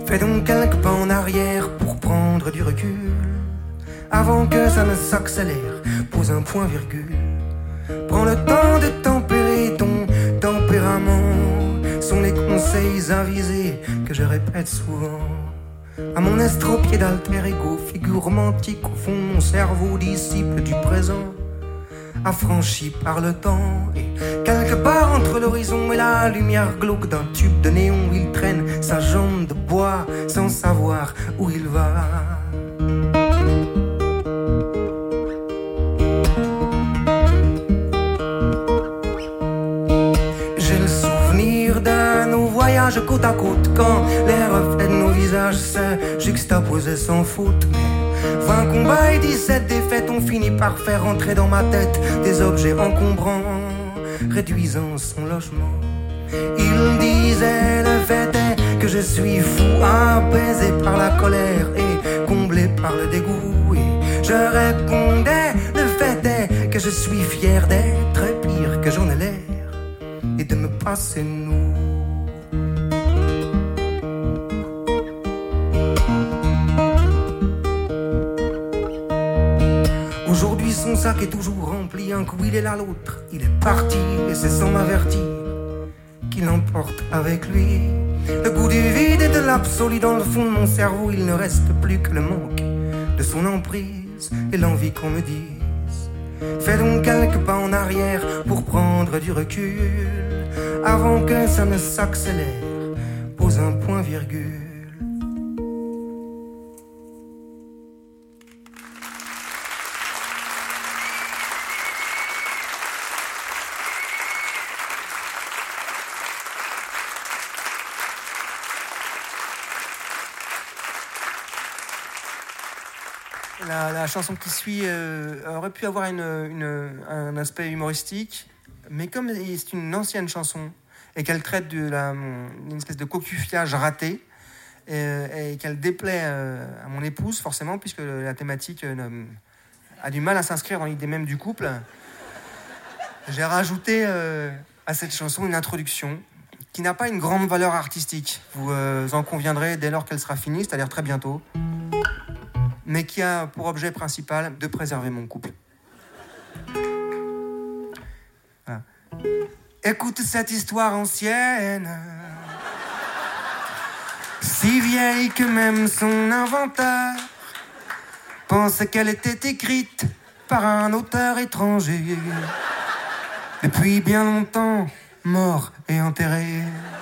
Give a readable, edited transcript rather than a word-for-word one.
Fais donc quelques pas en arrière pour prendre du recul. Avant que ça ne s'accélère, pose un point virgule. Prends le temps de tempérer ton tempérament. Sont les conseils avisés que je répète souvent. À mon estropié d'alter ego, figure romantique au fond de mon cerveau, disciple du présent, affranchi par le temps. Et quelque part entre l'horizon et la lumière glauque d'un tube de néon, il traîne sa jambe de bois sans savoir où il va. J'ai le souvenir de nos voyages côte à côte, quand les reflets de nos visages se juxtaposaient sans faute. Mais 20 combats et 17 défaites ont fini par faire entrer dans ma tête des objets encombrants, réduisant son logement. Il disait le fait est que je suis fou, apaisé par la colère et comblé par le dégoût. Et je répondais le fait est que je suis fier d'être pire que j'en ai l'air et de me passer nous. Aujourd'hui son sac est toujours rempli, un coup il est là l'autre, il est parti et c'est sans m'avertir qu'il emporte avec lui le goût du vide et de l'absolu. Dans le fond de mon cerveau il ne reste plus que le manque de son emprise et l'envie qu'on me dise fais donc quelques pas en arrière pour prendre du recul. Avant que ça ne s'accélère, pose un point virgule. La chanson qui suit aurait pu avoir un aspect humoristique, mais comme c'est une ancienne chanson et qu'elle traite d'une espèce de cocufiage raté et qu'elle déplaît à mon épouse forcément, puisque la thématique a du mal à s'inscrire dans l'idée même du couple, j'ai rajouté à cette chanson une introduction qui n'a pas une grande valeur artistique, vous en conviendrez dès lors qu'elle sera finie, c'est-à-dire très bientôt, mais qui a pour objet principal de préserver mon couple. Voilà. Écoute cette histoire ancienne, si vieille que même son inventeur pense qu'elle était écrite par un auteur étranger, depuis bien longtemps mort et enterré.